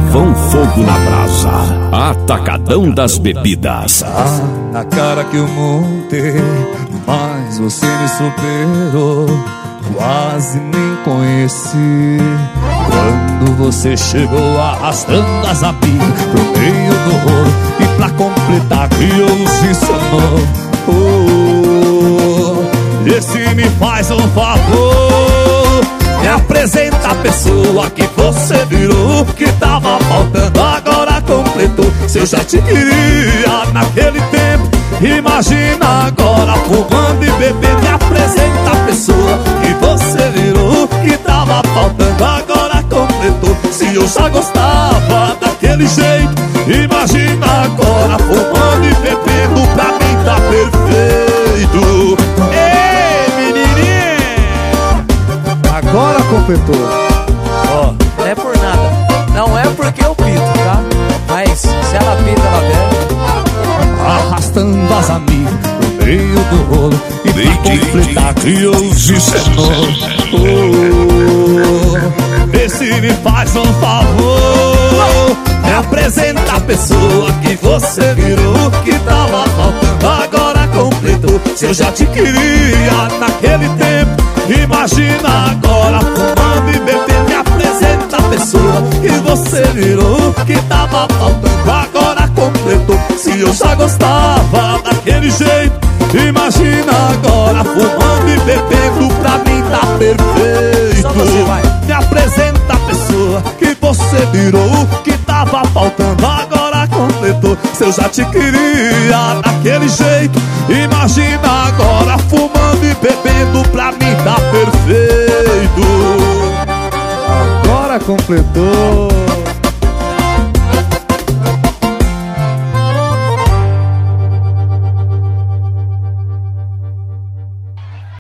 Carvão Fogo na Brasa, Atacadão das Bebidas. Tá na cara que eu montei, mas você me superou. Quase nem conheci quando você chegou arrastando as amigas pro meio do rolo e pra completar criou-se ensinou. Esse me faz um favor, me apresenta a pessoa que você virou. Que tava faltando agora completou. Se eu já te queria naquele tempo, imagina agora fumando e bebendo. Me apresenta a pessoa que você virou. Que tava faltando agora completou. Se eu já gostava daquele jeito, imagina agora fumando e bebendo. Pra mim tá perfeito. Ei, menininha, agora completou. Ó, não é por nada, não é porque eu pito, tá? Mas se ela pita, ela bebe. Arrastando as amigas no meio do rolo e pra completar criou-se ensinou. Vê se me faz um favor, me apresenta a pessoa que você virou. Que tava faltando agora completou. Se eu já te queria naquele tempo, imagina agora fumando e bebendo. Me apresenta a pessoa que você virou. Que tava faltando agora completou. Se eu já gostava daquele jeito, imagina agora fumando e bebendo. Pra mim tá perfeito. Só você vai. Me apresenta a pessoa que você virou. Que tava faltando agora completou. Se eu já te queria daquele jeito, imagina agora fumando e bebendo. Pra mim tá perfeito. Agora completou.